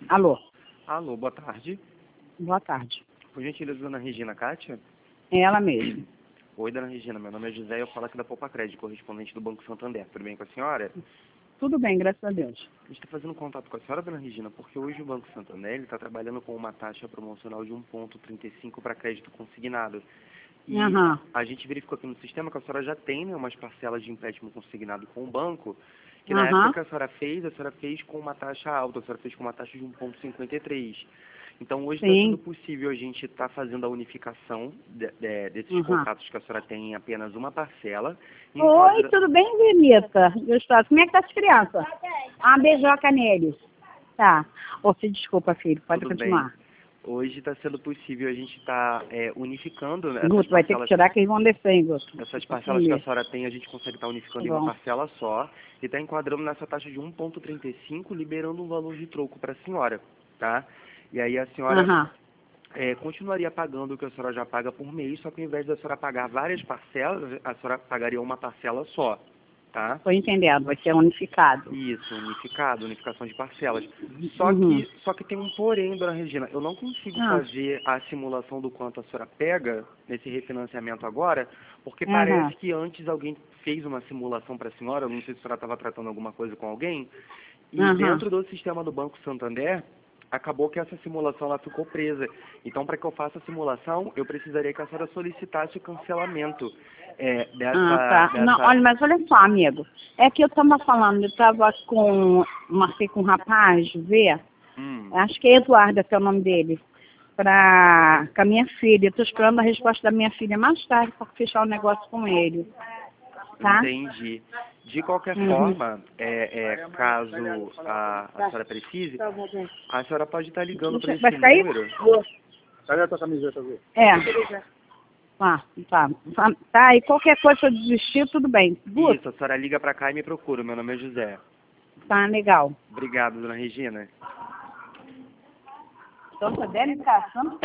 Alô, Alô, boa tarde. boa tarde. Por gentileza, dona Regina Kátia? É ela mesma. Oi, dona Regina, meu nome é José e eu falo aqui da Poupa Crédito, correspondente do Banco Santander. Tudo bem com a senhora? Tudo bem, graças a Deus. A gente está fazendo contato com a senhora, dona Regina, porque hoje o Banco Santander está trabalhando com uma taxa promocional de 1,35 para crédito consignado. E Aham. a gente verificou aqui no sistema que a senhora já tem, né, umas parcelas de empréstimo consignado com o banco, que na época Aham. que a senhora fez com uma taxa alta, a senhora fez com uma taxa de 1,53. Então, hoje está sendo Sim. possível a gente estar fazendo a unificação desses Aham. contratos que a senhora tem em apenas uma parcela. E Oi, tudo bem, Benita? Gostosa. Como é que tá as crianças? Ah, beijoca neles. Tá. Ô, se desculpa, filho. Pode Tudo continuar. bem. Hoje está sendo possível a gente estar unificando, né, essas Guto, vai ter que parcelas. tirar que eles vão descer, hein, Guto? Essas Pra parcelas que a comer. senhora tem, a gente consegue estar unificando Tá em uma bom. parcela só e está enquadrando nessa taxa de 1,35, liberando um valor de troco para a senhora, tá? E aí a senhora Aham. continuaria pagando o que a senhora já paga por mês, só que ao invés da senhora pagar várias parcelas, a senhora pagaria uma parcela só, tá? Tô entendendo. Vai ser unificado. Isso, unificado, unificação de parcelas. Uhum. Só que tem um porém, dona Regina, eu não consigo Ah. fazer a simulação do quanto a senhora pega nesse refinanciamento agora, porque Aham. parece que antes alguém fez uma simulação para a senhora, eu não sei se a senhora estava tratando alguma coisa com alguém, e Aham. dentro do sistema do Banco Santander, acabou que essa simulação ela ficou presa. Então, para que eu faça a simulação, eu precisaria que a senhora solicitasse o cancelamento Ah, tá. Não, olha, mas olha só, amigo. É que eu tava falando, eu tava marquei com um rapaz, vê? Hum. Acho que é Eduardo, que é o nome dele. Com a minha filha. Eu tô esperando a resposta da minha filha mais tarde para fechar o negócio com ele. Tá? Entendi. De qualquer Uhum. forma, caso a senhora precise, a senhora pode estar ligando para Vai esse ficar aí? número. Cadê a tua camiseta, Zé? É. Tá. Tá, e qualquer coisa se eu desistir, tudo bem. Guto, Isso, a senhora liga para cá e me procura. Meu nome é José. tá legal. Obrigado, dona Regina. Então, você deve estar achando